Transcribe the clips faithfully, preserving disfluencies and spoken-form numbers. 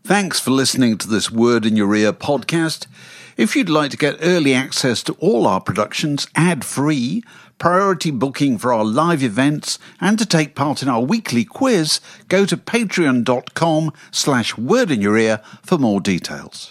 Thanks for listening to this Word in Your Ear podcast. If you'd like to get early access to all our productions ad-free, priority booking for our live events, and to take part in our weekly quiz, go to patreon.com slash word in your ear for more details.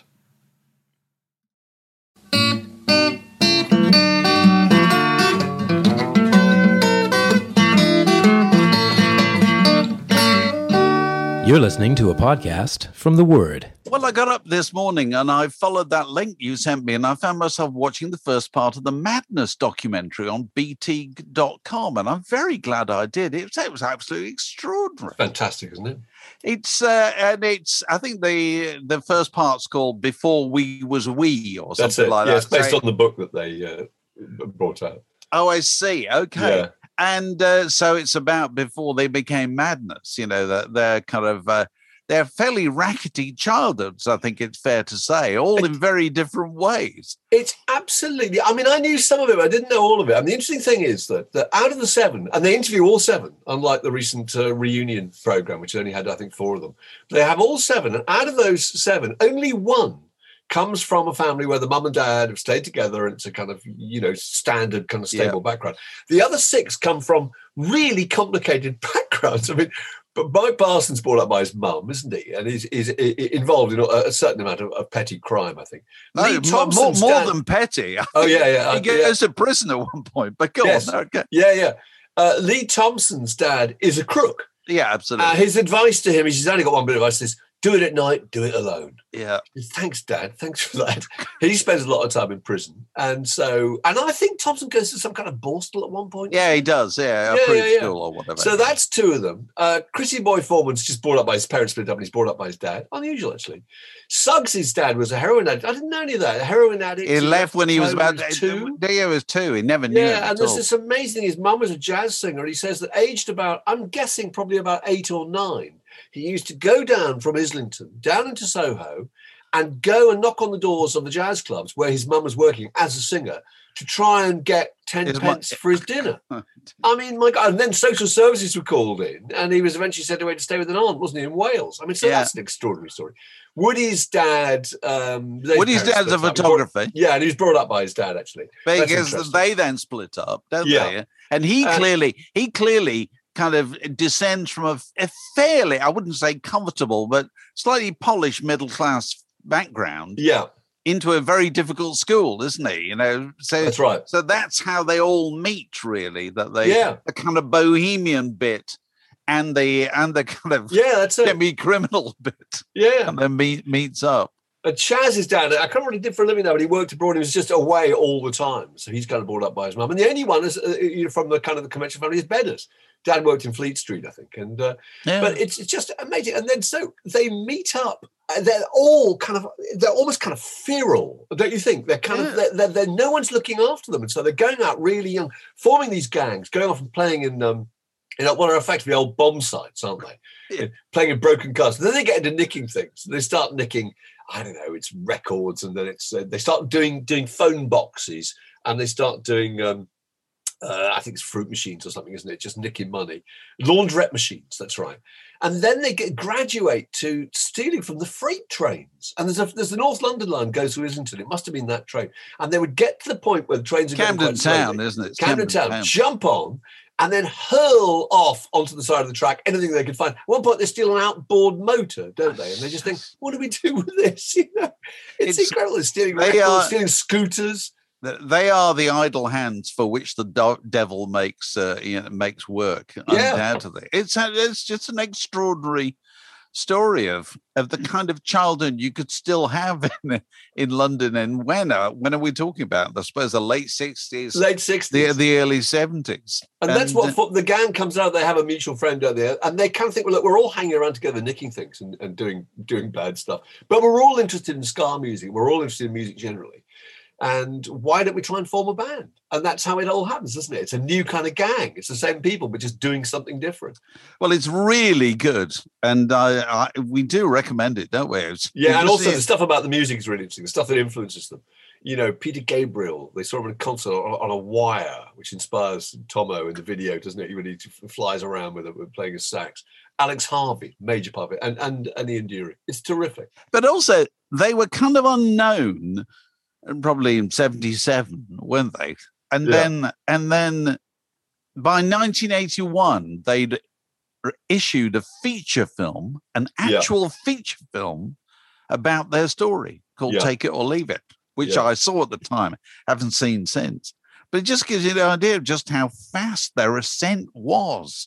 You're listening to a podcast from The Word. Well, I got up this morning and I followed that link you sent me and I found myself watching the first part of the Madness documentary on B T dot com, and I'm very glad I did. It was, it was absolutely extraordinary. Fantastic, isn't it? It's, uh, and it's, I think the the first part's called Before We Was We or something That's it. like yeah, that. It's based so, on the book that they uh, brought out. Oh, I see. Okay. Yeah. And uh, so it's about before they became Madness, you know, that they're kind of, uh, they're fairly rackety childhoods, I think it's fair to say, all in very different ways. It's absolutely, I mean, I knew some of it, but I didn't know all of it. And the interesting thing is that, that out of the seven, and they interview all seven, unlike the recent uh, reunion program, which only had, I think, four of them. They have all seven, and out of those seven, only one comes from a family where the mum and dad have stayed together and it's a kind of, you know, standard kind of stable yeah. background. The other six come from really complicated backgrounds. I mean, but Mike Parsons brought up by his mum, isn't he? And he's, he's involved in a, a certain amount of, of petty crime, I think. No, Lee more, more, more dad, than petty. Oh, yeah, yeah. He goes yeah. to prison at one point, but go yes. on. Okay. Yeah, yeah. Uh, Lee Thompson's dad is a crook. Yeah, absolutely. Uh, his advice to him is he's only got one bit of advice, is do it at night, do it alone. Yeah. Thanks, Dad. Thanks for that. He spends a lot of time in prison. And so, and I think Thompson goes to some kind of borstal at one point. Yeah, he does. Yeah, a yeah, proof yeah, yeah. school or whatever. So that's two of them. Uh, Chrissy Boy Foreman's just brought up by his parents, split up, and he's brought up by his dad. Unusual, actually. Suggs' dad was a heroin addict. I didn't know any of that. A heroin addict. He, he left when he was about was two. Yeah, he was two. He never knew. Yeah, and there's all. this amazing. His mum was a jazz singer. He says that aged about, I'm guessing, probably about eight or nine, he used to go down from Islington down into Soho and go and knock on the doors of the jazz clubs where his mum was working as a singer to try and get ten his pence mum- for his dinner. I mean, my God. And then social services were called in and he was eventually sent away to stay with an aunt, wasn't he, in Wales? I mean, so yeah. that's an extraordinary story. Woody's dad... Um, Woody's dad's a photographer. Yeah, and he was brought up by his dad, actually. Because they then split up, don't yeah. they? And he uh, clearly, he clearly... kind of descends from a, a fairly, I wouldn't say comfortable, but slightly polished middle-class background. Yeah. Into a very difficult school, isn't he? You know, so that's right. So that's how they all meet, really. That they, yeah, the kind of bohemian bit, and the and the kind of yeah, that's it. semi-criminal bit. Yeah, and then meet, meets up. And Chaz's dad, I can't remember what he did for a living now, but he worked abroad. He was just away all the time, so he's kind of brought up by his mum. And the only one is uh, you know, from the kind of the conventional family is Bedders. Dad worked in Fleet Street, I think, and uh, yeah. but it's, it's just amazing. And then so they meet up. They're all kind of, they're almost kind of feral, don't you think? They're kind yeah. of, they're, they're, they're, no one's looking after them, and so they're going out really young, forming these gangs, going off and playing in um, in what are effectively old bomb sites, aren't they? Yeah. Playing in broken cars. And then they get into nicking things. They start nicking, I don't know, it's records, and then it's uh, they start doing doing phone boxes, and they start doing. Um, Uh, I think it's fruit machines or something, isn't it? Just nicking money. Laundrette machines, that's right. And then they get, graduate to stealing from the freight trains. And there's a, there's the North London line goes to Islington. It must have been that train. And they would get to the point where the trains are Camden going quite Town, slowly. isn't it? It's Camden, Camden Town, Town. Jump on and then hurl off onto the side of the track anything they could find. At one point, they steal an outboard motor, don't they? And they just think, what do we do with this? You know, it's, it's incredible. They're stealing records, are, stealing scooters. They are the idle hands for which the do- devil makes uh, you know, makes work. Yeah. Undoubtedly, it's it's just an extraordinary story of of the kind of childhood you could still have in in London. And when are when are we talking about? I suppose the late sixties, late sixties, the the early seventies, and, and that's what uh, the gang comes out. They have a mutual friend out there, and they kind of think, well, look, we're all hanging around together, nicking things and, and doing doing bad stuff, but we're all interested in ska music. We're all interested in music generally. And why don't we try and form a band? And that's how it all happens, isn't it? It's a new kind of gang. It's the same people, but just doing something different. Well, it's really good. And I, I, we do recommend it, don't we? It's, yeah, and also the stuff about the music is really interesting, the stuff that influences them. You know, Peter Gabriel, they saw him in a concert on, on a wire, which inspires Tomo in the video, doesn't it? When he flies around with it, with playing his sax. Alex Harvey, major part of it, and and and Ian Dury. It's terrific. But also, they were kind of unknown, probably in seventy-seven, weren't they? And Yeah. then, and then, by nineteen eighty-one, they'd issued a feature film, an Yeah. actual feature film about their story called Yeah. "Take It or Leave It," which Yeah. I saw at the time, haven't seen since. But it just gives you the idea of just how fast their ascent was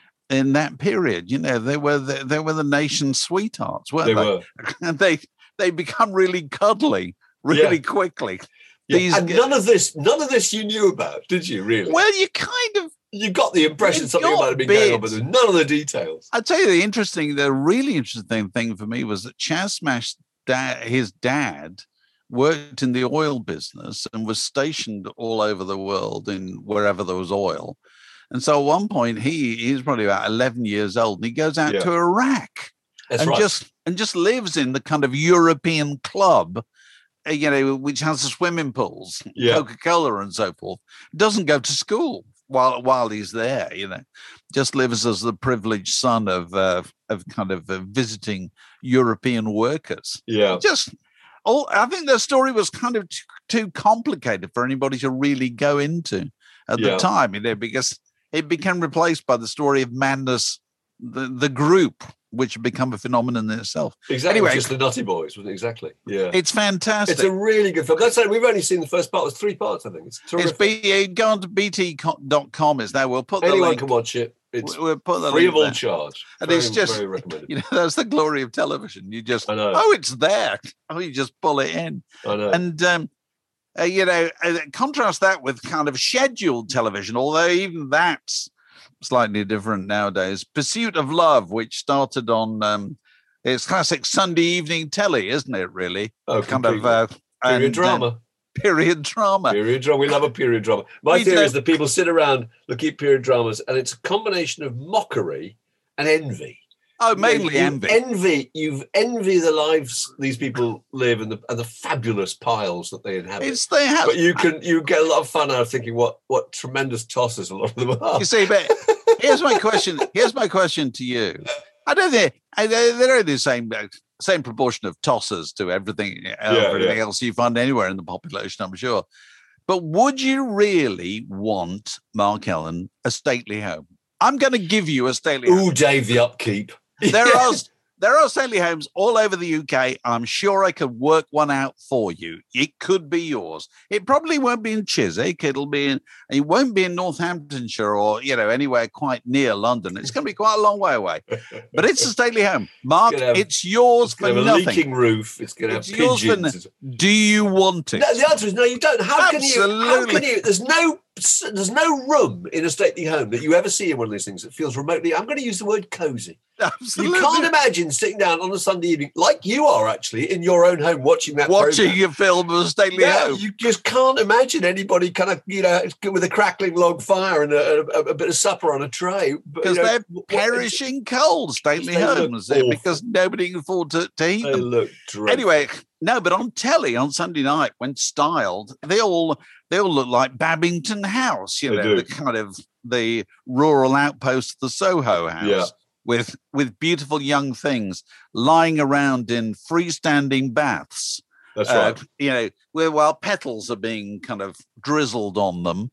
in that period. You know, they were the, they were the nation's sweethearts, weren't They they? were. And they they become really cuddly really Yeah. quickly. Yeah. These And g- none of this, none of this you knew about, did you? Really? Well, you kind of. You got the impression You something got might have been going on, but bits. there's none of the details. I'll tell you the interesting, the really interesting thing for me was that Chas Smash's dad, his dad, worked in the oil business and was stationed all over the world in wherever there was oil. And so at one point, he he's probably about eleven years old, and he goes out Yeah. to Iraq That's and right. just and just lives in the kind of European club, uh, you know, which has the swimming pools, Yeah. Coca-Cola and so forth. Doesn't go to school while while he's there, you know, just lives as the privileged son of uh, of kind of uh, visiting European workers. yeah. Just, all I think the story was kind of too, too complicated for anybody to really go into at Yeah. the time, you know, because it became replaced by the story of Madness, the the group, which had become a phenomenon in itself. Exactly. Anyway. Just the Nutty Boys, wasn't it? Exactly. Yeah. It's fantastic. It's a really good film. That's it. We've only seen the first part. There's three parts, I think. It's It's terrific. B, go on to B T dot com. It's there. We'll put the Anyone link. can watch it. It's We'll put the free link of all there. charge. And very, it's just- very recommended. You know, that's the glory of television. You just, I know. oh, it's there. Oh, you just pull it in. I know. And, um, uh, you know, uh, contrast that with kind of scheduled television, although even that's slightly different nowadays. Pursuit of Love, which started on, um, it's classic Sunday evening telly, isn't it, really? oh, Kind of completely. uh, period and, uh, drama. period drama. Period drama. We love a period drama. My We theory do. is that people sit around looking at period dramas, and it's a combination of mockery and envy. Oh, mainly You envy. Envy. You've envy the lives these people live and the and the fabulous piles that they inhabit. It's they have. but you can you get a lot of fun out of thinking what what tremendous tosses a lot of them are. You see, but here's my question. Here's my question to you. I don't think I- they- they're the same uh, same proportion of tossers to everything, uh, everything yeah. else you find anywhere in the population, I'm sure. But would you really want, Mark Ellen, a stately home? I'm going to give you a stately home. Ooh, Dave, the upkeep. There Yeah. are there are stately homes all over the U K. I'm sure I could work one out for you. It could be yours. It probably won't be in Chiswick. It'll be in. It won't be in Northamptonshire or you know anywhere quite near London. It's going to be quite a long way away. But it's a stately home, Mark. gonna have- It's yours It's for going to have a nothing. leaking roof. It's going to have It's yours for pigeons. Do you want it? No, the answer is no. You don't. How can you? How Absolutely. can you? There's no. There's no room in a stately home that you ever see in one of these things that feels remotely. I'm going to use the word cozy. Absolutely. You can't imagine sitting down on a Sunday evening, like you are actually in your own home, watching that. watching program. a film of a stately Yeah, home. you just can't imagine anybody kind of, you know, with a crackling log fire and a, a, a bit of supper on a tray. But, Because you know, they're what- perishing cold, stately They look homes, awful. because nobody can afford to, to heat They them. look dreadful. Anyway, no, but on telly on Sunday night, when styled, they all they all look like Babington House, you They know, do. the kind of the rural outpost of the Soho House, Yeah. with with beautiful young things lying around in freestanding baths. That's uh, right. You know, where while petals are being kind of drizzled on them.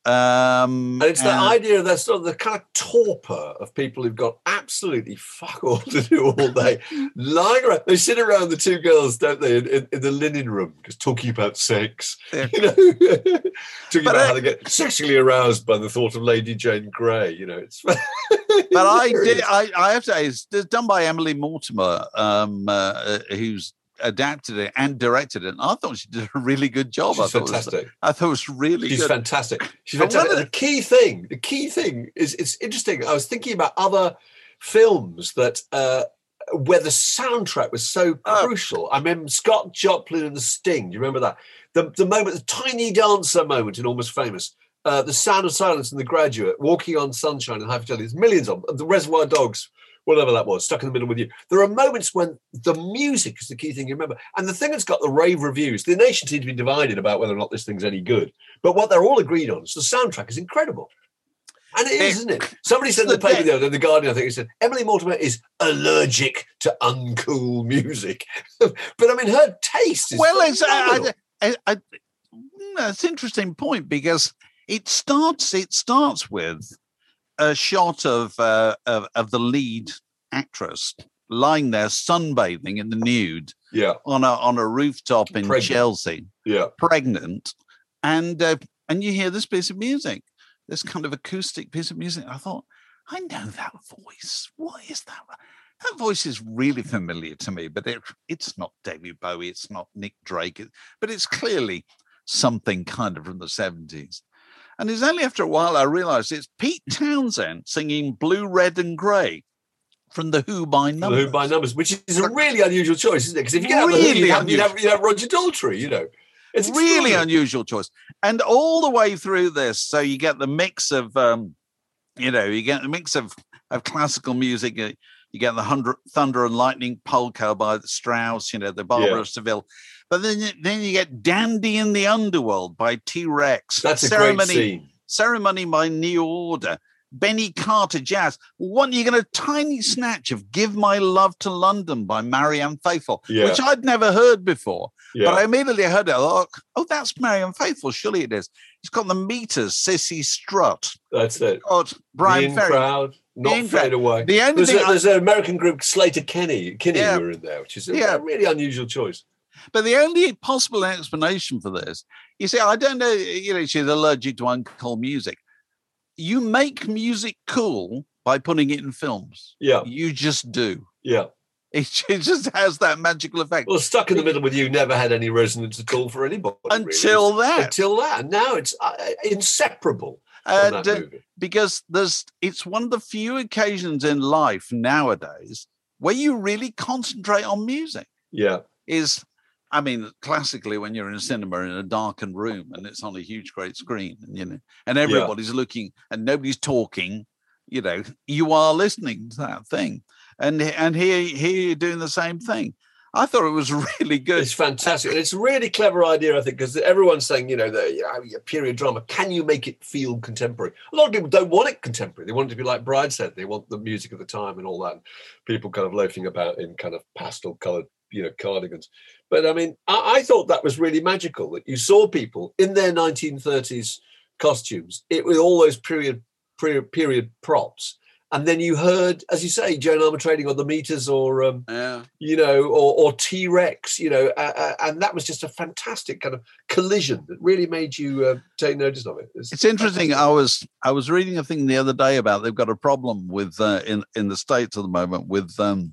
Um, And it's the and- idea of that sort of the kind of torpor of people who've got absolutely fuck all to do all day, lying around. They sit around the two girls, don't they, in, in, in the linen room, just talking about sex. Yeah. You know, talking But about I- how they get sexually aroused by the thought of Lady Jane Grey. You know, it's. But I did. I, I have to say, it's, it's done by Emily Mortimer, um, uh, who's adapted it and directed it. And I thought she did a really good job. I She's thought it was, fantastic. I thought it was really She's good. fantastic. She's But one fantastic. of And the key thing, the key thing is, it's interesting. I was thinking about other films that uh, where the soundtrack was so Oh. crucial. I remember Scott Joplin and The Sting. Do you remember that? The the moment, the tiny dancer moment in Almost Famous. Uh, the Sound of Silence in The Graduate, Walking on Sunshine and High Fidelity. There's millions of them. The Reservoir Dogs, whatever that was, Stuck in the Middle with You. There are moments when the music is the key thing you remember. And the thing that's got the rave reviews, the nation seems to be divided about whether or not this thing's any good. But what they're all agreed on is the soundtrack is incredible. And it is, isn't it? Somebody said in the paper the other day, The Guardian, I think, it said, Emily Mortimer is allergic to uncool music. But, I mean, her taste is Well, it's, phenomenal. I, I, I, that's an interesting point, because it starts, it starts with a shot of, uh, of, of the lead actress lying there sunbathing in the nude yeah. on a on a rooftop in Pregnant. Chelsea, yeah. pregnant, and uh, and you hear this piece of music, this kind of acoustic piece of music. I thought, I know that voice. What is that? That voice is really familiar to me, but it, it's not David Bowie, it's not Nick Drake, but it's clearly something kind of from the seventies. And it's only after a while I realised it's Pete Townsend singing Blue, Red and Grey from The Who by Numbers. The Who by Numbers, which is a really unusual choice, isn't it? Because if you get really out the Who, you'd have, you'd, have, you'd have Roger Daltrey, you know. It's really unusual choice. And all the way through this, so you get the mix of, um, you know, you get the mix of, of classical music. You get the Hundred, Thunder and Lightning polka by the Strauss, you know, the Barbara Yeah. of Seville. But then, then you get Dandy in the Underworld by T-Rex. That's a Ceremony, great scene. Ceremony by New Order. Benny Carter Jazz. One, you get a tiny snatch of Give My Love to London by Marianne Faithfull, Yeah. which I'd never heard before. Yeah. But I immediately heard it. I thought, oh, that's Marianne Faithfull. Surely it is. It's got the Meters, Sissy Strut. That's it. Got Brian the in Ferry. crowd, not In fade crowd. away. The only there's, thing a, I- there's an American group, Slater Kinney, Kinney Yeah. who are in there, which is a, Yeah. a really unusual choice. But the only possible explanation for this, you see, I don't know, you know, she's allergic to uncool music. You make music cool by putting it in films. Yeah, You just do. yeah. It, it just has that magical effect. Well, Stuck in the Middle with You never had any resonance at all for anybody. really. Until that. Until that. Now it's uh, inseparable from And, that uh, movie. because there's, it's one of the few occasions in life nowadays where you really concentrate on music. Yeah, Is, I mean, classically when you're in a cinema in a darkened room and it's on a huge, great screen, and you know, and everybody's looking and nobody's talking, you know, you are listening to that thing, and and here here you're doing the same thing. I thought it was really good. it's fantastic. And it's a really clever idea, I think, because everyone's saying, you know, the you know, period drama, can you make it feel contemporary? A lot of people don't want it contemporary. They want it to be like Bride said. They want the music of the time and all that. And people kind of loafing about in kind of pastel coloured, you know, cardigans. But I mean, I, I thought that was really magical, that you saw people in their nineteen thirties costumes, it with all those period, period, period props. And then you heard, as you say, Joan Armatrading on the Meters or, um, Yeah. you know, or, or T-Rex, you know, uh, uh, and that was just a fantastic kind of collision that really made you uh, take notice of it. It's interesting. I was I was reading a thing the other day about they've got a problem with uh, in in the States at the moment with um,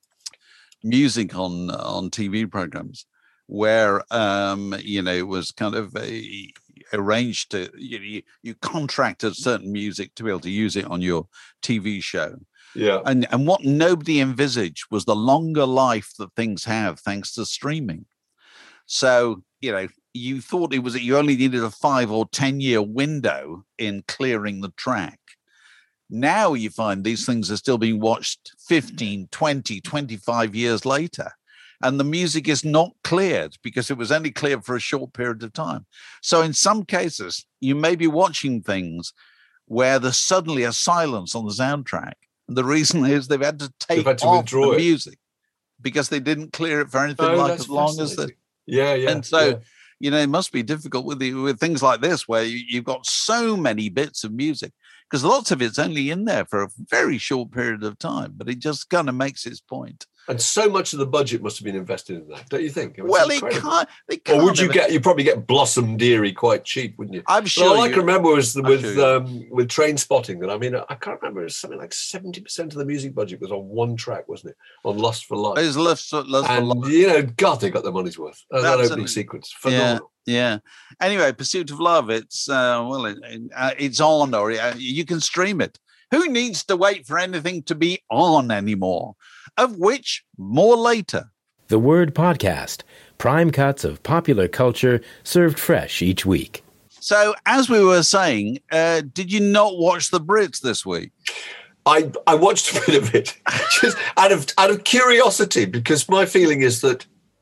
music on on T V programs, where um, you know it was kind of a, arranged to you, you you contracted certain music to be able to use it on your T V show. Yeah. And and what nobody envisaged was the longer life that things have thanks to streaming. So, you know, you thought it was that you only needed a five or ten year window in clearing the track. Now you find these things are still being watched fifteen, twenty, twenty-five years later. And the music is not cleared because it was only cleared for a short period of time. So in some cases, you may be watching things where there's suddenly a silence on the soundtrack. And the reason is they've had to take had to off withdraw the it. music because they didn't clear it for anything Oh, like that's as long as the. fascinating. Yeah, yeah. And so, yeah. you know, it must be difficult with the, with things like this where you, you've got so many bits of music because lots of it's only in there for a very short period of time, but it just kind of makes its point. And so much of the budget must have been invested in that, don't you think? It was Well, it incredible. can't. It can't Or would you have- get? You probably get Blossom Dearie quite cheap, wouldn't you? I'm But sure. all I you- can remember was the, I'm with sure you- um, with Train Spotting. That I mean, I can't remember. It was something like seventy percent of the music budget was on one track, wasn't it? On Lust for Life. There's Lust for, Lust for And Life. you know, God, they got their money's worth. Uh, that Absolutely. opening sequence, phenomenal. Yeah. Anyway, Pursuit of Love. It's uh, well, it, uh, it's on, or uh, you can stream it. Who needs to wait for anything to be on anymore? Of which, more later. The Word Podcast, prime cuts of popular culture served fresh each week. So, as we were saying, uh, did you not watch the Brits this week? I I watched a bit of it just out of out of curiosity because my feeling is that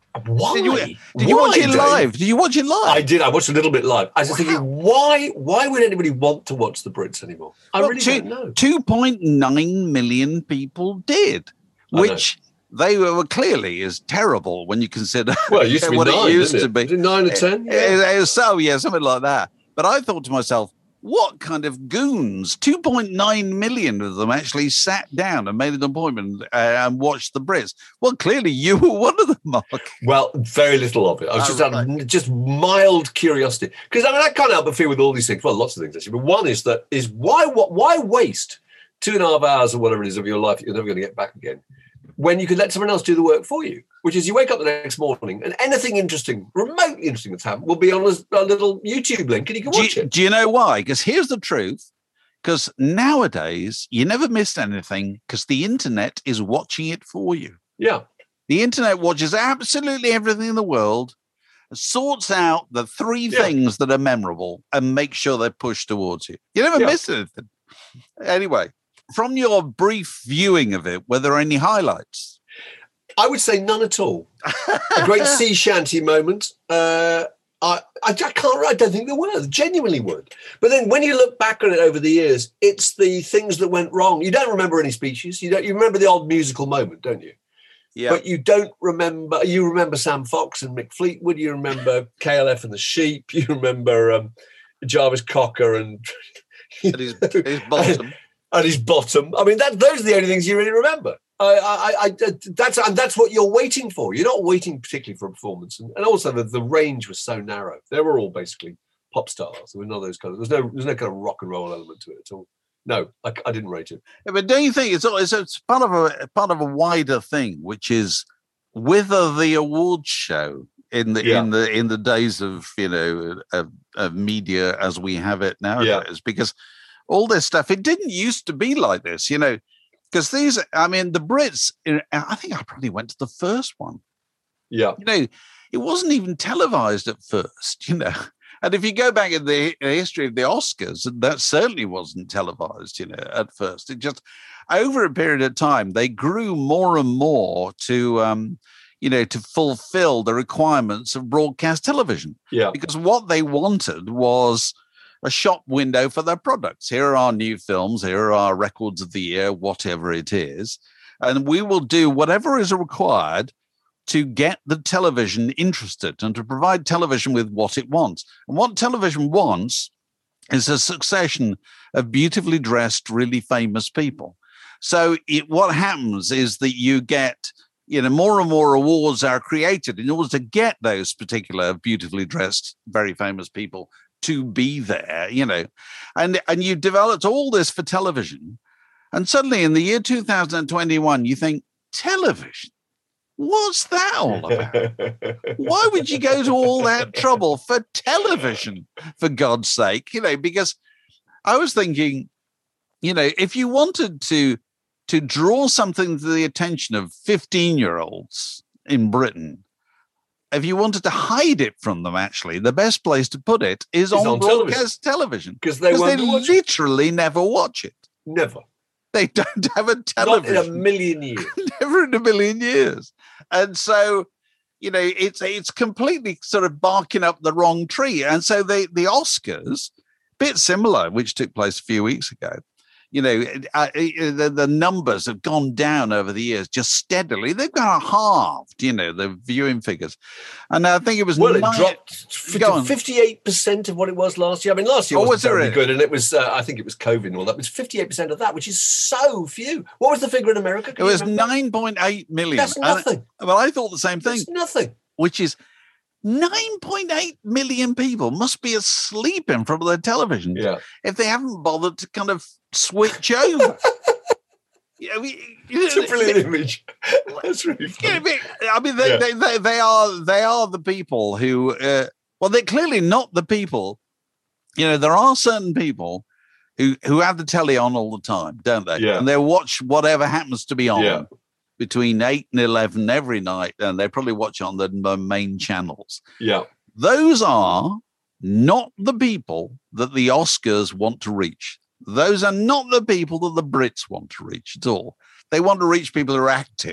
Why? Did you, did you why, watch it Dave? live? Did you watch it live? I did. I watched a little bit live. I was just Wow. thinking, why? Why would anybody want to watch the Brits anymore? I Well, really two, don't know. two point nine million people did, which they were clearly is terrible when you consider Well, it used to be what nine, it used didn't to it? be. Was it nine or ten? It, it, it was so, yeah, something like that. But I thought to myself, what kind of goons? two point nine million of them actually sat down and made an appointment uh, and watched the Brits. Well, clearly you were one of them, Mark. Well, very little of it. I was Oh, just out right. of just mild curiosity. Because I mean, I can't help but feel with all these things. Well, lots of things actually. But one is that is why what why waste two and a half hours or whatever it is of your life that you're never going to get back again, when you could let someone else do the work for you? Which is, you wake up the next morning and anything interesting, remotely interesting that's happened, will be on a, a little YouTube link, and you can Do watch you, it. do you know why? Because here's the truth. Because nowadays, you never miss anything because the internet is watching it for you. Yeah. The internet watches absolutely everything in the world, sorts out the three Yeah. things that are memorable, and makes sure they're pushed towards you. You never Yeah. miss anything. Anyway, from your brief viewing of it, were there any highlights? I would say none at all. A great sea shanty moment. Uh, I, I, I can't. I don't think there were. Genuinely would. But then when you look back on it over the years, it's the things that went wrong. You don't remember any speeches. You don't. You remember the odd musical moment, don't you? Yeah. But you don't remember. You remember Sam Fox and Mick Fleetwood. You remember K L F and the Sheep. You remember um, Jarvis Cocker and At his, his bottom. and his bottom. I mean, that those are the only things you really remember. I, I, I, that's and that's what you're waiting for. You're not waiting particularly for a performance, and, and also the, the range was so narrow. They were all basically pop stars. There were none of those kind of. There's no there's no kind of rock and roll element to it at all. No, I, I didn't rate it. Yeah, but don't you think it's, it's it's part of a part of a wider thing, which is whether the awards show in the Yeah. in the in the days of you know of, of media as we have it nowadays, because all this stuff, it didn't used to be like this, you know. Because these, I mean, the Brits, I think I probably went to the first one. Yeah, You know, it wasn't even televised at first, you know. And if you go back in the history of the Oscars, that certainly wasn't televised, you know, at first. It just, over a period of time, they grew more and more to, um, you know, to fulfill the requirements of broadcast television. yeah, Because what they wanted was a shop window for their products. Here are our new films. Here are our records of the year, whatever it is. And we will do whatever is required to get the television interested and to provide television with what it wants. And what television wants is a succession of beautifully dressed, really famous people. So it, what happens is that you get, you know, more and more awards are created in order to get those particular beautifully dressed, very famous people to be there, you know, and and you developed all this for television, and suddenly in the year two thousand twenty-one, you think, television, what's that all about? Why would you go to all that trouble for television, for God's sake? You know, because I was thinking, you know, if you wanted to to draw something to the attention of fifteen-year-olds in Britain, if you wanted to hide it from them, actually, the best place to put it is on, on broadcast television. because they Because they won't watch it. literally never watch it. Never, They don't have a not television. in a million years. Never in a million years. And so, you know, it's it's completely sort of barking up the wrong tree. And so the, the Oscars, bit similar, which took place a few weeks ago, you know, uh, the, the numbers have gone down over the years just steadily. They've kind of halved, you know, the viewing figures. And I think it was Well, it nine- dropped Go on. to fifty-eight percent of what it was last year. I mean, last year Oh, wasn't was it very really? good, and it was, uh, I think it was COVID and all that. It was fifty-eight percent of that, which is so few. What was the figure in America? It Can you was remember? nine point eight million. That's And- nothing. well, I thought the same thing, That's nothing. which is nine point eight million people must be asleep in front of their television Yeah. if they haven't bothered to kind of switch over. Yeah, I mean, you It's a know, brilliant image. That's really Yeah, funny. but, I mean, they, Yeah. they, they, they are they are the people who, uh, well, they're clearly not the people. You know, there are certain people who who have the telly on all the time, don't they? Yeah. And they watch whatever happens to be on Yeah. between eight and eleven every night, and they probably watch on the, the main channels. Yeah. Those are not the people that the Oscars want to reach. Those are not the people that the Brits want to reach at all. They want to reach people who are active.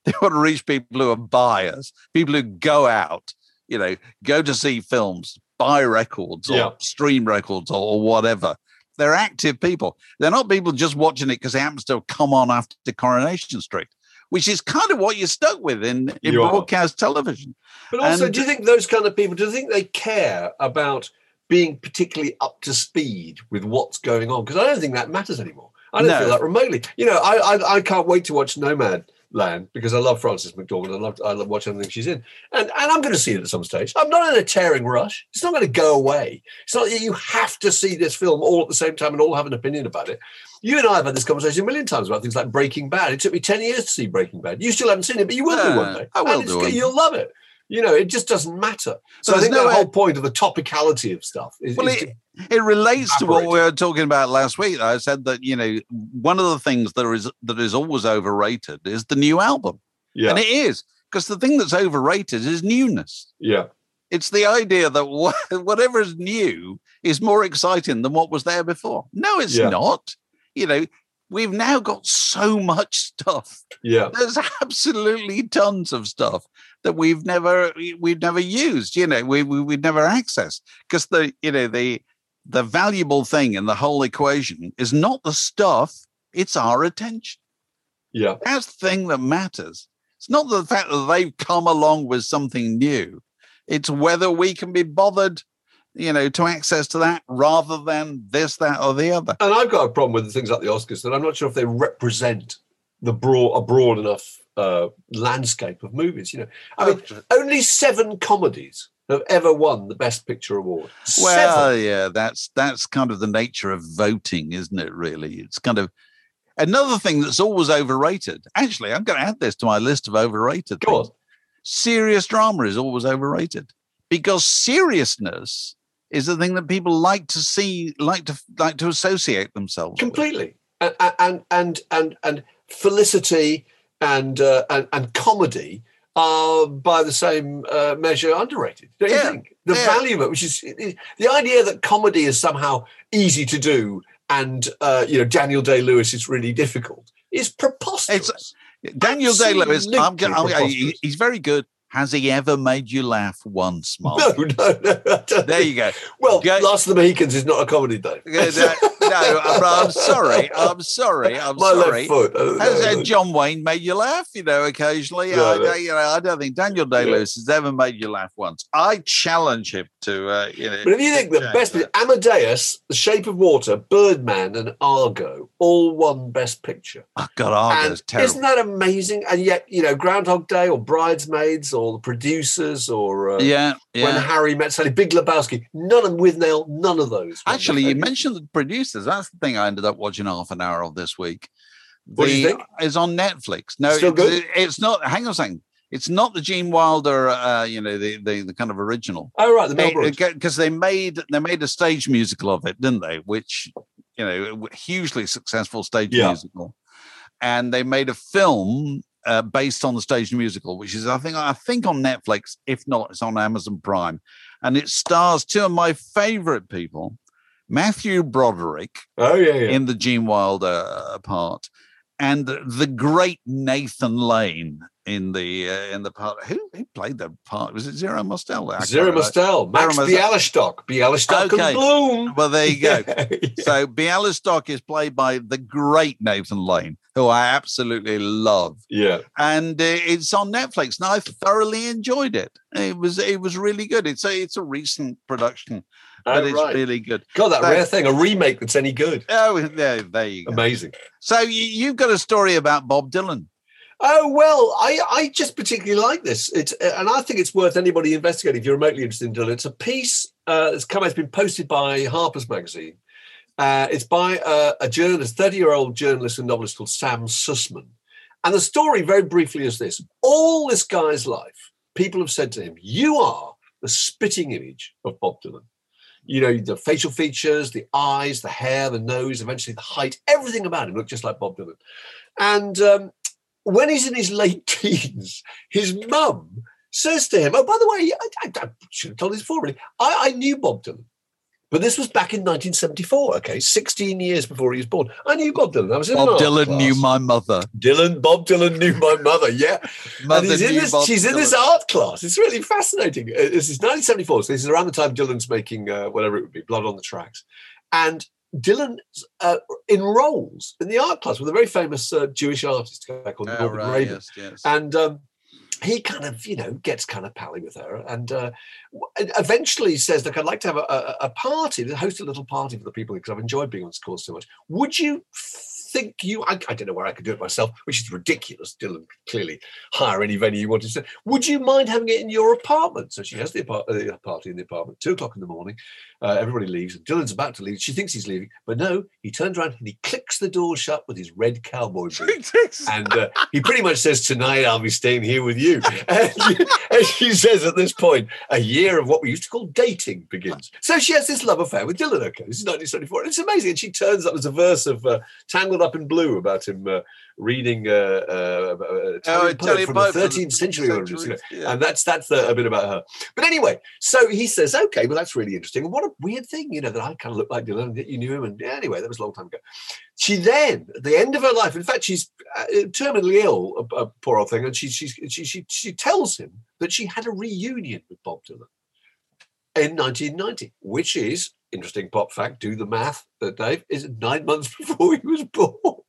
They want to reach people who are buyers, people who go out, you know, go to see films, buy records or Yeah. stream records or, or whatever. They're active people. They're not people just watching it because it happens to come on after Coronation Street, which is kind of what you're stuck with in, in You are. broadcast television. But also, And- do you think those kind of people, do you think they care about being particularly up to speed with what's going on? Because I don't think that matters anymore. I don't No. feel that remotely. You know, I, I I can't wait to watch Nomad Land because I love Frances McDormand. I love I love watching everything she's in, and and I'm going to see it at some stage. I'm not in a tearing rush. It's not going to go away. It's not that you have to see this film all at the same time and all have an opinion about it. You and I have had this conversation a million times about things like Breaking Bad. It took me ten years to see Breaking Bad. You still haven't seen it, but you will do No, one day. I will And it's do good. one. You'll love it. You know, it just doesn't matter. So But I think there's the no- whole point of the topicality of stuff is, Well, is it, it relates to what evaporate. we were talking about last week. I said that, you know, one of the things that is that is always overrated is the new album. yeah, And it is, because the thing that's overrated is newness. yeah, It's the idea that wha- whatever is new is more exciting than what was there before. No, it's Yeah. not. You know, we've now got so much stuff. yeah, There's absolutely tons of stuff that we've never we've never used. You know, we, we we've never accessed, because the you know the the valuable thing in the whole equation is not the stuff; it's our attention. yeah. That's the thing that matters. It's not the fact that they've come along with something new. It's whether we can be bothered, you know, to access to that rather than this, that, or the other. And I've got a problem with things like the Oscars that I'm not sure if they represent the broad, a broad enough uh, landscape of movies. You know, I mean, only seven comedies have ever won the Best Picture award. Well, seven. yeah, that's that's kind of the nature of voting, isn't it? Really, it's kind of another thing that's always overrated. Actually, I'm going to add this to my list of overrated Go things. on. Serious drama is always overrated, because seriousness is the thing that people like to see, like to like to associate themselves with. Completely, and and and and, and felicity and, uh, and and comedy are by the same uh, measure underrated. Don't you Yeah, think? The yeah. value of it, which is the idea that comedy is somehow easy to do, and uh, you know Daniel Day-Lewis is really difficult, is preposterous. Daniel Day-Lewis, I'm, Absolutely I'm, he- preposterous. he's very good. Has he ever made you laugh once, Mark? No, no, no. I don't There think- you go. Well, Go- Last of the Mohicans is not a comedy, though. Yeah, no, no, I'm, I'm sorry. I'm sorry. I'm My sorry. left foot. I don't Has know. uh, John Wayne made you laugh? You know, occasionally. No, I, no. I- you know, I don't think Daniel Day-Lewis has ever made you laugh once. I challenge him to, uh, you know. But if you think the Yeah. best, Amadeus, The Shape of Water, Birdman, and Argo all won Best Picture. Oh God, Argo's And terrible. isn't that amazing? And yet, you know, Groundhog Day or Bridesmaids or The Producers or uh, yeah, When yeah. Harry Met Sally, Big Lebowski, none of with Nail, none of those. won Actually, Best you Picture. mentioned the producers. That's the thing I ended up watching half an hour of this week. What do you The- think? It's on Netflix. No, Still it- good? it's not. Hang on a second. It's not the Gene Wilder, uh, you know, the, the the kind of original. Oh right, the Mel Brooks. Because they made they made a stage musical of it, didn't they? Which, you know, hugely successful stage Yeah. musical, and they made a film uh, based on the stage musical, which is I think I think on Netflix. If not, it's on Amazon Prime, and it stars two of my favorite people, Matthew Broderick Oh yeah, yeah. in the Gene Wilder uh, part, and the great Nathan Lane in the uh, in the part. Who, who played that part? Was it Zero Mostel? I can't Zero remember. Mostel, Max Zero Mostel. Bialystock, Bialystock Okay. and Bloom. Well, there you go. Yeah, yeah. So Bialystock is played by the great Nathan Lane, who I absolutely love, Yeah. and uh, it's on Netflix. And I thoroughly enjoyed it. It was it was really good. It's a it's a recent production, but Oh, it's right. really good. God, that So- rare thing, a remake that's any good. Oh, there, there you go. Amazing. So you, you've got a story about Bob Dylan. Oh well, I, I just particularly like this. It's and I think it's worth anybody investigating if you're remotely interested in Dylan. It's a piece uh, that's come out. It's been posted by Harper's Magazine. Uh, it's by uh, a journalist, thirty-year-old journalist and novelist called Sam Sussman. And the story, very briefly, is this: all this guy's life, people have said to him, "You are the spitting image of Bob Dylan." You know, the facial features, the eyes, the hair, the nose, eventually the height, everything about him looked just like Bob Dylan. And um, when he's in his late teens, his mum says to him, "Oh, by the way, I, I, I should have told this before, really. I, I knew Bob Dylan, But this was back in nineteen seventy-four, okay, sixteen years before he was born. I knew Bob Dylan. I was in Bob an art Dylan class. knew my mother. Dylan, Bob Dylan knew my mother, yeah. Mother and he's in knew this, Bob she's in Dylan. this art class. It's really fascinating. Uh, This is nineteen seventy-four, so this is around the time Dylan's making uh, whatever it would be, Blood on the Tracks. And Dylan uh, enrolls in the art class with a very famous uh, Jewish artist guy called Oh, Norbert right, Raven. yes, yes. And um, he kind of, you know, gets kind of pally with her, and uh, eventually says, "Look, I'd like to have a, a, a party, to host a little party for the people because I've enjoyed being on this course so much. Would you think you? I, I don't know where I could do it myself, which is ridiculous. Dylan could clearly hire any venue you wanted to. Would you mind having it in your apartment?" So she has the, apart- the party in the apartment. Two o'clock in the morning, uh, everybody leaves, and Dylan's about to leave. She thinks he's leaving, but no, he turns around and he clicks the door shut with his red cowboy boots. And uh, he pretty much says, "Tonight I'll be staying here with you." And, and she says at this point, a year of what we used to call dating begins. So she has this love affair with Dylan. Okay, this is nineteen seventy-four. And it's amazing. And she turns up as a verse of uh, Tangled Up in Blue about him uh, reading uh, uh, uh, Italian Oh, poet Italian from poet the from the thirteenth century. or whatever it is, you know. century, yeah. And that's that's uh, a bit about her. But anyway, so he says, "Okay, well, that's really interesting. And what a weird thing, you know, that I kind of look like Dylan and that you knew him." And yeah, anyway, that was a long time ago. She then, at the end of her life, in fact, she's uh, terminally ill, a, a poor old thing, and she, she, she, she, she tells him that she had a reunion with Bob Dylan in nineteen ninety, which is, interesting pop fact, do the math, uh, Dave, is nine months before he was born.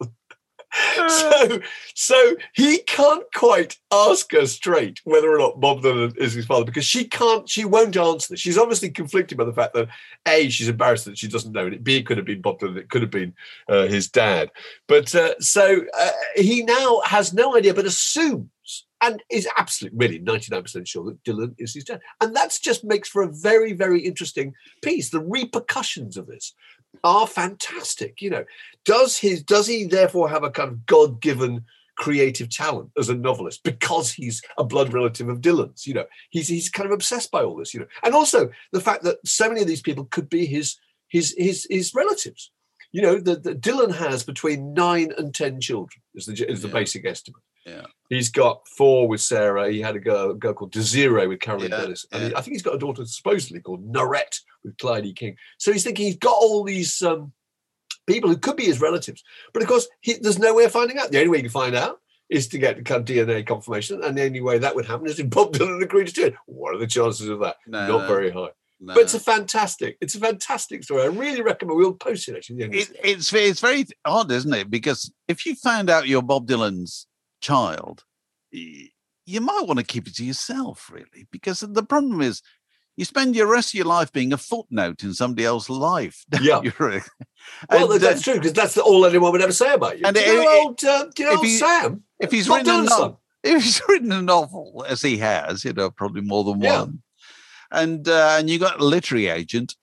So, so he can't quite ask her straight whether or not Bob Dylan is his father, because she can't, she won't answer this. She's obviously conflicted by the fact that A, she's embarrassed that she doesn't know, and B, it could have been Bob Dylan, it could have been uh, his dad. But uh, so uh, he now has no idea, but assumes and is absolutely, really ninety-nine percent sure that Dylan is his dad. And that just makes for a very, very interesting piece. The repercussions of this are fantastic. You know, does his does he therefore have a kind of God-given creative talent as a novelist because he's a blood relative of Dylan's? You know, he's he's kind of obsessed by all this. You know, and also the fact that so many of these people could be his his his his relatives. You know, the, the Dylan has between nine and ten children is the is the Yeah. basic estimate. Yeah. He's got four with Sarah. He had a girl, a girl called Desiree with Carolyn Yeah, Dennis. And he- yeah. I think he's got a daughter supposedly called Norette with Clyde E. King. So he's thinking he's got all these um, people who could be his relatives. But of course, he, there's no way of finding out. The only way you can find out is to get kind of D N A confirmation. And the only way that would happen is if Bob Dylan agreed to do it. What are the chances of that? No, Not no. very high. No. But it's a fantastic, it's a fantastic story. I really recommend. We'll post it actually. at the end of It, this. it's it's very odd, isn't it? Because if you found out you're Bob Dylan's child, y- you might want to keep it to yourself, really. Because the problem is, you spend your rest of your life being a footnote in somebody else's life. don't Yeah. you, really? Well, And, that's uh, true, because that's all anyone would ever say about you. And do you it- know it- old, uh, do you know if old he- Sam? if he's Bob written a Dylan's novel, son. if he's written a novel, as he has, you know, probably more than Yeah. one, and uh, and you got a literary agent,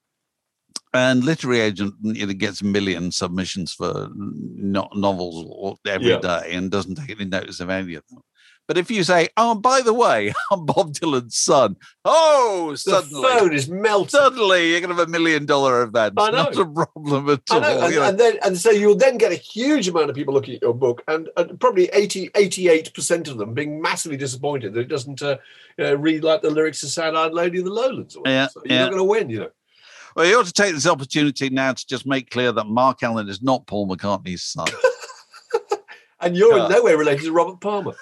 and literary agent, you know, gets a million submissions for no- novels all- every Yeah. day and doesn't take any notice of any of them. But if you say, "Oh, by the way, I'm Bob Dylan's son," oh, The suddenly, phone is melting. suddenly you're going to have a million dollar advance. I know. Not a problem at I all. know, and, you know. and then and so you'll then get a huge amount of people looking at your book, and, and probably eighty, eighty-eight percent of them being massively disappointed that it doesn't uh, you know, read like the lyrics of Sad Eyed Lady of the Lowlands. Or whatever. Yeah, So you're yeah. not going to win, you know. Well, you ought to take this opportunity now to just make clear that Mark Allen is not Paul McCartney's son. And you're Yeah. in no way related to Robert Palmer.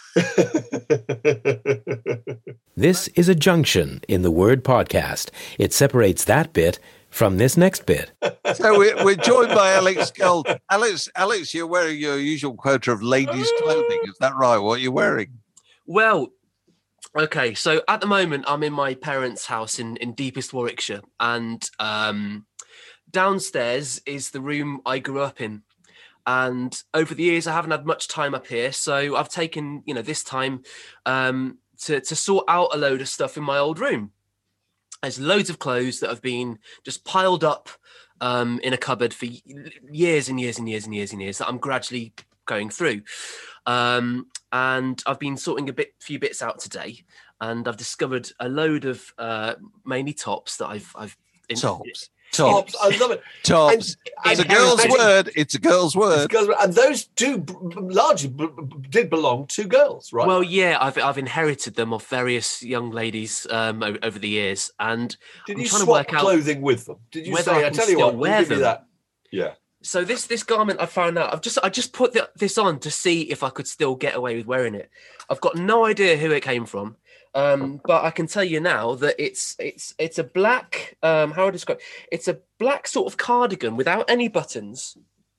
This is a junction in the word podcast. It separates that bit from this next bit. So we're, we're joined by Alex Gold. Alex, Alex, you're wearing your usual quota of ladies' clothing. Is that right? What are you wearing? Well, okay. So at the moment, I'm in my parents' house in, in deepest Warwickshire, and um, downstairs is the room I grew up in. And over the years, I haven't had much time up here, so I've taken, you know, this time um, to to sort out a load of stuff in my old room. There's loads of clothes that have been just piled up um, in a cupboard for y- years and years and years and years and years that I'm gradually going through. Um, and I've been sorting a bit, few bits out today, and I've discovered a load of uh, mainly tops that I've, I've in- Tops. Tops. I love it. Tops. And- It's a and- girl's and- word. It's a girl's It's word. girls- And those do b- b- largely b- b- did belong to girls, right? Well, yeah, I've I've inherited them off various young ladies um, o- over the years, and did I'm you trying to swap work out clothing with them? Did you whether say, I I can tell you still what, we'll wear give you them. that. Yeah. So this this garment I found out. I've just I just put the, this on to see if I could still get away with wearing it. I've got no idea who it came from, um, but I can tell you now that it's it's it's a black. Um, how would I describe? It's a black sort of cardigan without any buttons.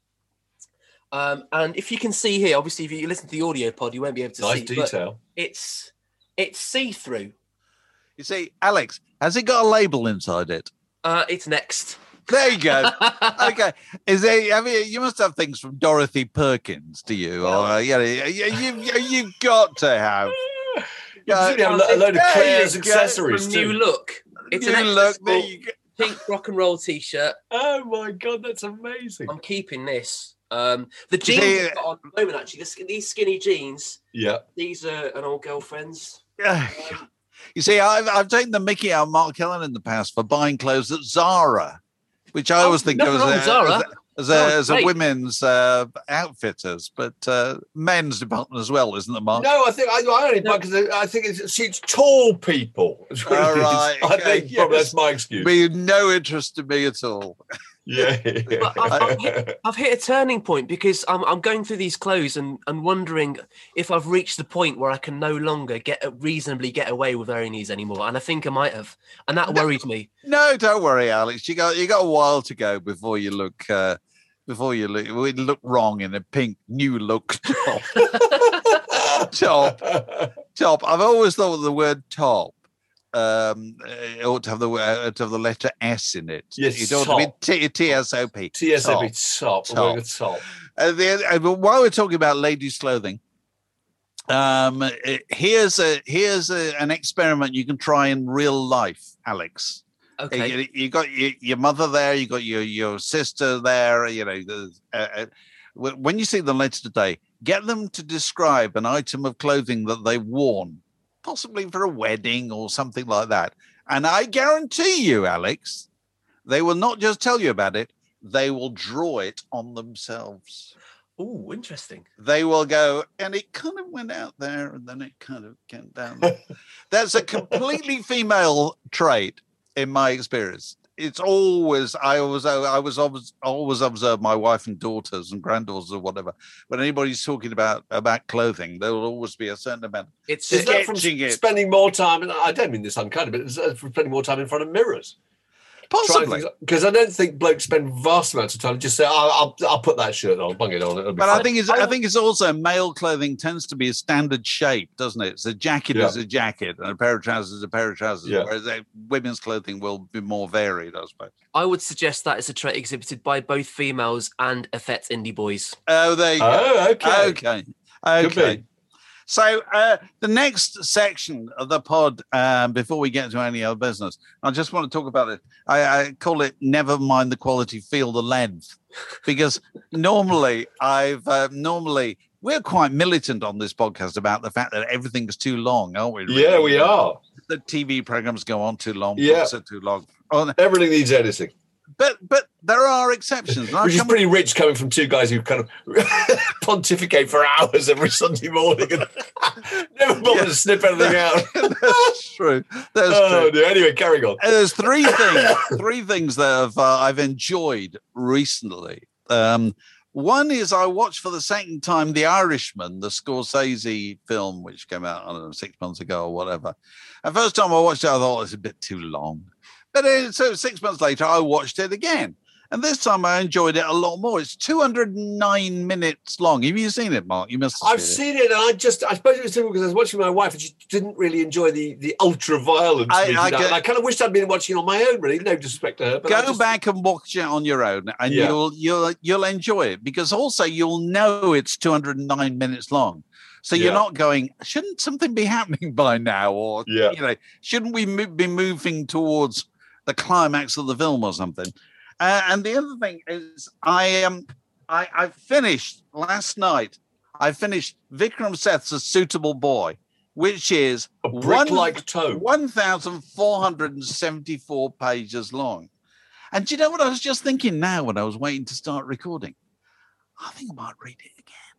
Um, and if you can see here, obviously, if you listen to the audio pod, you won't be able to Nice see. but detail. It's it's see through. You see, Alex, has it got a label inside it? Uh, it's next. There you go. Okay. Is there? I mean, you must have things from Dorothy Perkins, do you? Or uh, yeah, you, you, you've got to have. You presumably have a lo- a load of There Claire's you go. accessories From too. New Look. It's You an look. There accessible you go. pink rock and roll t-shirt. Oh my God, that's amazing. I'm keeping this. Um, the see, jeans I've got on at the moment, actually, this, these skinny jeans, Yeah. these are an old girlfriend's. You see, I've I've taken the Mickey out of Mark Ellen in the past for buying clothes at Zara, which I Oh, always think nothing was wrong with Zara. as a, as a, Zara's as a great. women's uh, outfitters, but uh, men's department as well, isn't it, Mark? No, I think I, I only buy because I think it's, it's tall people. It's what All it is. right, I okay, think probably yes. that's my excuse. Be no interest to me at all. Yeah. But I've, I've, hit, I've hit a turning point because I'm, I'm going through these clothes and, and wondering if I've reached the point where I can no longer get reasonably get away with wearing these anymore. And I think I might have. And that worries me. No, don't worry, Alex. You got you got a while to go before you look uh, before you look we look wrong in a pink new look top. top, top. I've always thought the word top um, it ought to have the uh, to have the letter S in it. Yes, it ought to top. be T T S O P. T S O P, Top. top. Top. I'm going to top. Uh, the, uh, but while we're talking about ladies' clothing, um, uh, here's a here's a, an experiment you can try in real life, Alex. Okay. You, you got your, your mother there, you got your your sister there. You know, the, uh, uh, when you see them later today, get them to describe an item of clothing that they've worn, possibly for a wedding or something like that. And I guarantee you, Alex, they will not just tell you about it; they will draw it on themselves. Oh, interesting. They will go, and it kind of went out there, and then it kind of came down there. That's a completely female trait in my experience. It's always, I always, I was always, always observe my wife and daughters and granddaughters or whatever. When anybody's talking about about clothing, there will always be a certain amount. It's Is that from Sketching it. spending more time? And I don't mean this unkindly, but it's uh, from spending more time in front of mirrors. Possibly. Because I don't think blokes spend vast amounts of time just say, I'll, I'll, I'll put that shirt on, bung it on. It'll be But fine. I think it's I think it's also male clothing tends to be a standard shape, doesn't it? So a jacket Yeah. is a jacket, and a pair of trousers is a pair of trousers. Yeah. Whereas uh, women's clothing will be more varied, I suppose. I would suggest that is a trait exhibited by both females and effete indie boys. Oh, there you go. Oh, okay. Okay. Could Okay. be. So uh, the next section of the pod, um, before we get to any other business, I just want to talk about it. I, I call it "Never mind the quality, feel the length," because normally I've uh, normally we're quite militant on this podcast about the fact that everything's too long, aren't we? really? Yeah, we are. The T V programs go on too long. Yeah. books are too long. Oh, Everything needs editing, but but there are exceptions. And I which is come- pretty rich coming from two guys who kind of pontificate for hours every Sunday morning and never bother to snip anything out. That's true. That's Oh, true. dear. Anyway, carrying on. And there's three things, three things that have, uh, I've enjoyed recently. Um, one is I watched for the second time The Irishman, the Scorsese film, which came out, I don't know, six months ago or whatever. And first time I watched it, I thought it was a bit too long. But then, so six months later, I watched it again. And this time I enjoyed it a lot more. It's two hundred nine minutes long. Have you seen it, Mark? You must have I've seen seen it, and I just, I suppose it was difficult because I was watching my wife, and she didn't really enjoy the the ultra violence. I- meeting I out, get- and I kind of wished I'd been watching on my own. Really, no disrespect to her, it. but I Go just- back and watch it on your own, and Yeah. you'll you'll you'll enjoy it, because also you'll know it's two hundred nine minutes long. So you're Yeah. not going, shouldn't something be happening by now? Or, Yeah. you know, shouldn't we mo- be moving towards the climax of the film or something? Uh, and the other thing is, I um, I, I finished last night. I finished Vikram Seth's A Suitable Boy, which is a brick-like tone. one thousand four hundred seventy-four pages long. And do you know what I was just thinking now when I was waiting to start recording? I think I might read it again.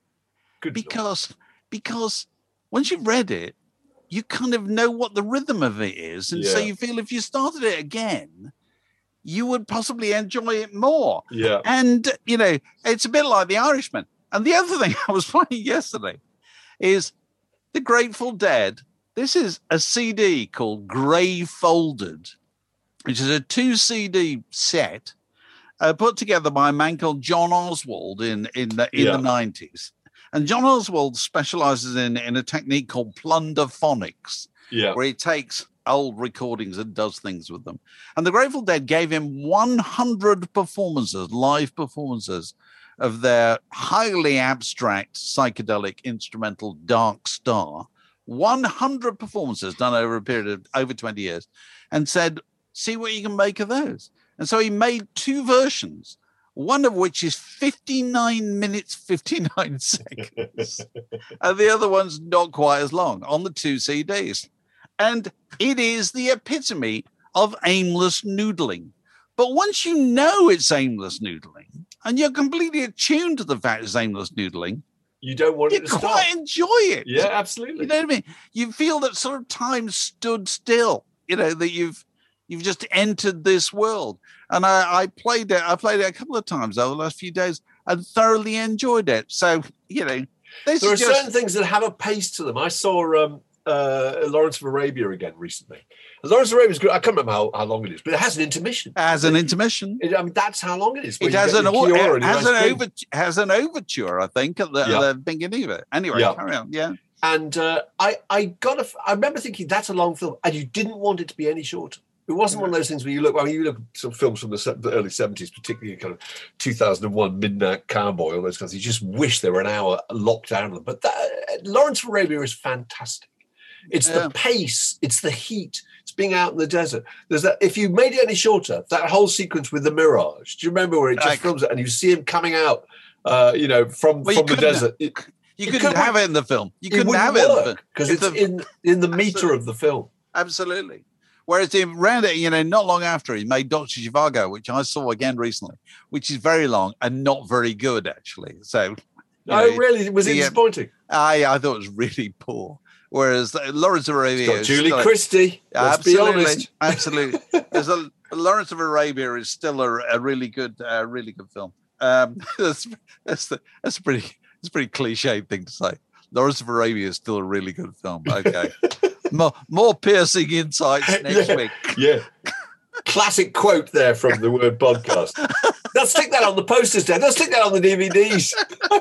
Good because Lord. because once you've read it, you kind of know what the rhythm of it is. And yeah. so you feel if you started it again, you would possibly enjoy it more. Yeah. And, you know, it's a bit like The Irishman. And the other thing I was playing yesterday is The Grateful Dead. This is a C D called Grey Folded, which is a two C D set uh, put together by a man called John Oswald in, in, the, in yeah. the nineties. And John Oswald specializes in, in a technique called plunderphonics, yeah. where he takes old recordings and does things with them. And the Grateful Dead gave him one hundred performances, live performances, of their highly abstract, psychedelic, instrumental Dark Star. one hundred performances done over a period of over twenty years, and said, see what you can make of those. And so he made two versions, one of which is fifty-nine minutes, fifty-nine seconds. And the other one's not quite as long on the two C Ds. And it is the epitome of aimless noodling. But once you know it's aimless noodling, and you're completely attuned to the fact it's aimless noodling, you don't want you it to stop. You quite enjoy it. Yeah, absolutely. You know what I mean? You feel that sort of time stood still, you know, that you've You've just entered this world. And I, I played it. I played it a couple of times over the last few days and thoroughly enjoyed it. So, you know, this there are is just... certain things that have a pace to them. I saw um, uh, Lawrence of Arabia again recently. And Lawrence of Arabia is good. I can't remember how, how long it is, but it has an intermission. It has an intermission. It, I mean, that's how long it is. It has an, it has, an over, has an overture, I think, at the, yeah. at the beginning of it. Anyway, yeah. carry on. Yeah. And uh, I, I got a, I remember thinking that's a long film, and you didn't want it to be any shorter. It wasn't one of those things where you look, well, you look at some films from the, the early seventies, particularly kind of two thousand one, Midnight Cowboy, all those kinds. You just wish there were an hour locked out of them. But that, Lawrence of Arabia is fantastic. It's yeah. the pace, it's the heat, it's being out in the desert. There's that. If you made it any shorter, that whole sequence with the mirage. Do you remember where it just I, films it and you see him coming out, uh, you know, from, well, from the desert? It, you couldn't have it in the film. You couldn't have it in the film because it's, it's the, in in the meter of the film. Absolutely. Whereas around it, you know, not long after he made Doctor Zhivago, which I saw again recently, which is very long and not very good, actually. So, oh, know, really? Was it yeah, disappointing? I I thought it was really poor. Whereas Lawrence of Arabia, it's got Julie Christie. Let's absolutely, be honest. absolutely. There's a, Lawrence of Arabia is still a, a really good, uh, really good film. Um, that's that's the, that's a pretty that's a pretty cliched thing to say. Lawrence of Arabia is still a really good film. Okay. More, more piercing insights next yeah, week. Yeah. Classic quote there from the Word Podcast. Let's stick that on the posters, Dad. Let's stick that on the D V Ds.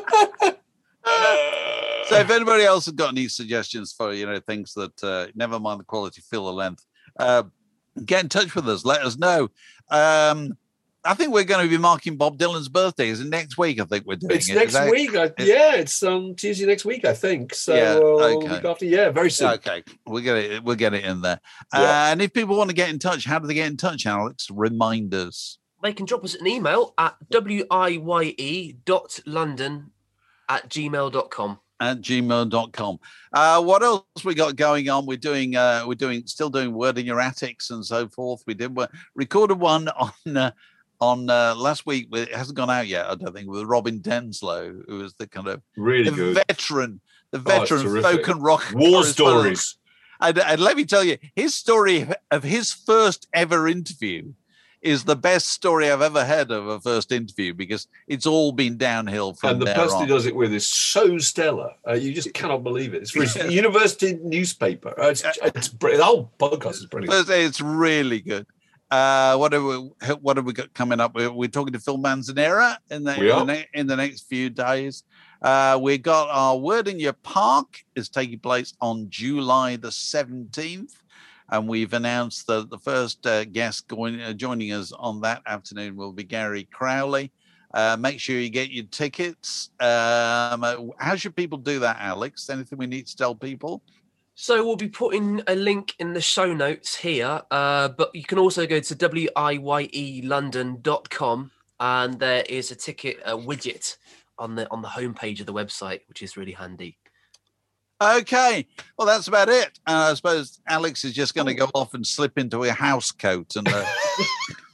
So if anybody else has got any suggestions for, you know, things that, uh, never mind the quality, feel the length, uh, get in touch with us. Let us know. Um, I think we're going to be marking Bob Dylan's birthday. Is it next week? I think we're doing it's it. next that, week. I, yeah, it's on um, Tuesday next week, I think. So yeah, uh, okay. week after, yeah, very soon. Okay, we'll get it. We'll get it in there. Yeah. Uh, and if people want to get in touch, how do they get in touch, Alex? Remind us. They can drop us an email at wiyE dot london at gmail dot com. At gmail dot com. Uh, what else we got going on? We're doing, uh, we're doing, still doing Word in Your Attics and so forth. We did we recorded one on. Uh, On uh, last week, it hasn't gone out yet, I don't think, with Robin Denslow, who was the kind of really the good veteran, the veteran oh, folk and rock war stories. And, and let me tell you, his story of his first ever interview is the best story I've ever heard of a first interview, because it's all been downhill from and the there person on. He does it with is so stellar, uh, you just cannot believe it. It's for his university newspaper. Uh, it's, it's the whole podcast is brilliant. It's really good. Uh, what have we, what have we got coming up? We're, we're talking to Phil Manzanera in the, in the, ne- in the next few days. Uh, we got our Word in Your Park is taking place on July the seventeenth. And we've announced that the first uh, guest going, uh, joining us on that afternoon will be Gary Crowley. Uh, make sure you get your tickets. Um, how should people do that, Alex? Anything we need to tell people? So we'll be putting a link in the show notes here, uh, but you can also go to wiyE london dot com, and there is a ticket a widget on the on the homepage of the website, which is really handy. Okay, well, that's about it. Uh, I suppose Alex is just going to go off and slip into a house coat and uh,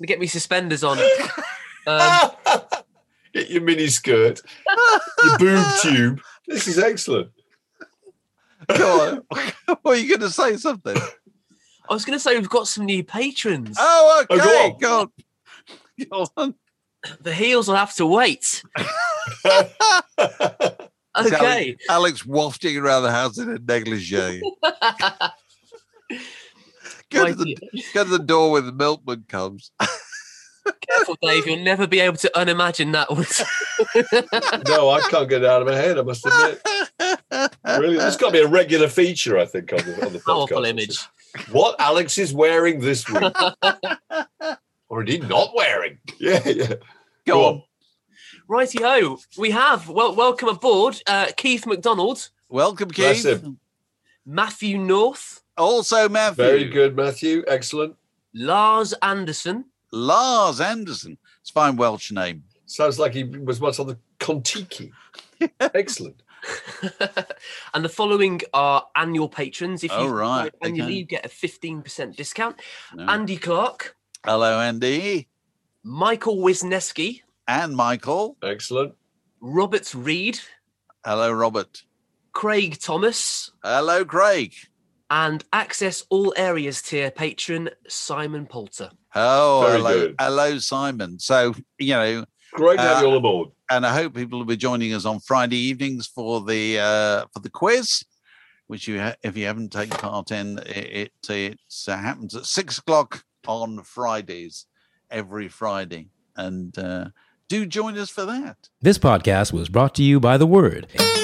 Get me suspenders on. Um, Get your mini skirt, your boob tube. This is excellent. Go on. What are you going to say? Something? I was going to say we've got some new patrons. Oh, okay. Oh, go on. Go on. The heels will have to wait. Okay. Alex, Alex wafting around the house in a negligee. go, to the, go to the door when the milkman comes. Careful, Dave. You'll never be able to unimagine that one. No, I can't get it out of my head, I must admit. Really, there's got to be a regular feature, I think, on the, on the podcast. Powerful image. What Alex is wearing this week. Or indeed not wearing. Yeah, yeah. Go, Go on. on. Righty-ho. We have, well, welcome aboard, uh, Keith McDonald. Welcome, Bless Keith. him. Matthew North. Also, Matthew. Very good, Matthew. Excellent. Lars Anderson. Lars Anderson. It's a fine Welsh name. Sounds like he was once on the Kontiki. Excellent. And the following are annual patrons. If you Oh, right. annual Okay. leave, get a fifteen percent discount. No. Andy Clark, Hello, Andy. Michael Wisniewski, And Michael. Excellent. Robert Reed, Hello, Robert. Craig Thomas, Hello, Craig. and Access All Areas tier patron Simon Poulter. Oh, Very hello, good. hello, Simon. So, you know, Great to have Uh, you all aboard. and I hope people will be joining us on Friday evenings for the uh, for the quiz, which you ha- if you haven't taken part in, it it it's, uh, happens at six o'clock on Fridays, every Friday, and uh, do join us for that. This podcast was brought to you by The Word.